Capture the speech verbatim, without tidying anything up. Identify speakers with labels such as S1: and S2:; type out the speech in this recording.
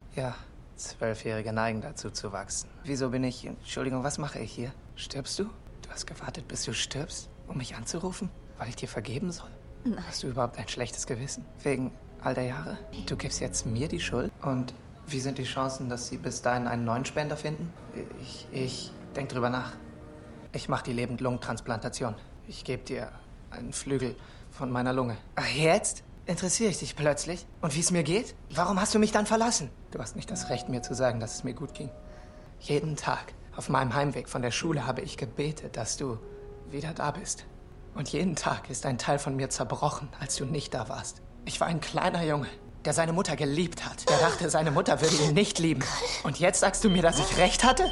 S1: Ja, Zwölfjährige neigen dazu zu wachsen. Wieso bin ich... Entschuldigung, was mache ich hier? Stirbst du? Du hast gewartet, bis du stirbst, um mich anzurufen? Weil ich dir vergeben soll?
S2: Nein.
S1: Hast du überhaupt ein schlechtes Gewissen? Wegen all der Jahre? Du gibst jetzt mir die Schuld? Und wie sind die Chancen, dass sie bis dahin einen neuen Spender finden? Ich... ich... denk drüber nach. Ich mache die Lebend-Lungentransplantation. Ich gebe dir einen Flügel von meiner Lunge. Ach, jetzt? Interessiere ich dich plötzlich? Und wie es mir geht? Warum hast du mich dann verlassen? Du hast nicht das Recht, mir zu sagen, dass es mir gut ging. Jeden Tag auf meinem Heimweg von der Schule habe ich gebetet, dass du wieder da bist. Und jeden Tag ist ein Teil von mir zerbrochen, als du nicht da warst. Ich war ein kleiner Junge, der seine Mutter geliebt hat. Der dachte, seine Mutter würde ihn nicht lieben. Und jetzt sagst du mir, dass ich recht hatte?